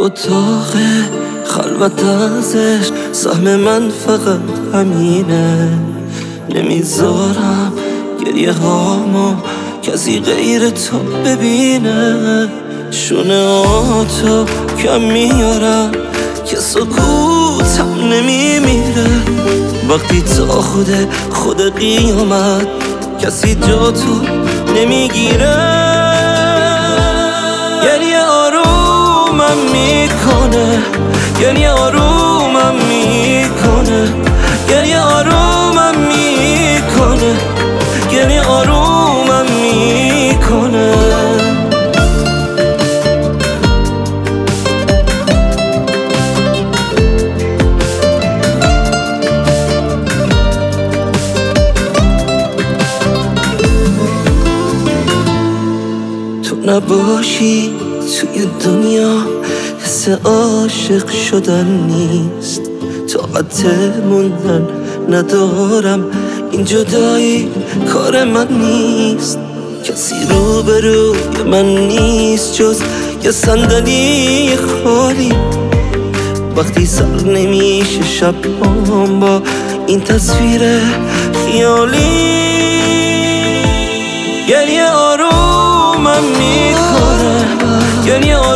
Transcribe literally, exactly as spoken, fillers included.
اتاق خلوت ازش سهم من فقط همینه. نمیذارم گریه هامو کسی غیر تو ببینه. شونه آتو کم میارم که سکوتم نمیمیره. وقتی تا خود خود قیامت کسی جا تو نمیگیره. گریه آرومم میکنه، گریه آرومم میکنه، گریه آرومم میکنه، گریه آرومم میکنه. نباشی توی دنیا حس عاشق شدن نیست. طاقت موندن ندارم، این جدایی کار من نیست. کسی روبروی من نیست جز یه صندلی خالی. وقتی سر نمیشه شبام با این تصویر خیالی. گریه آرومم میکنه، گریه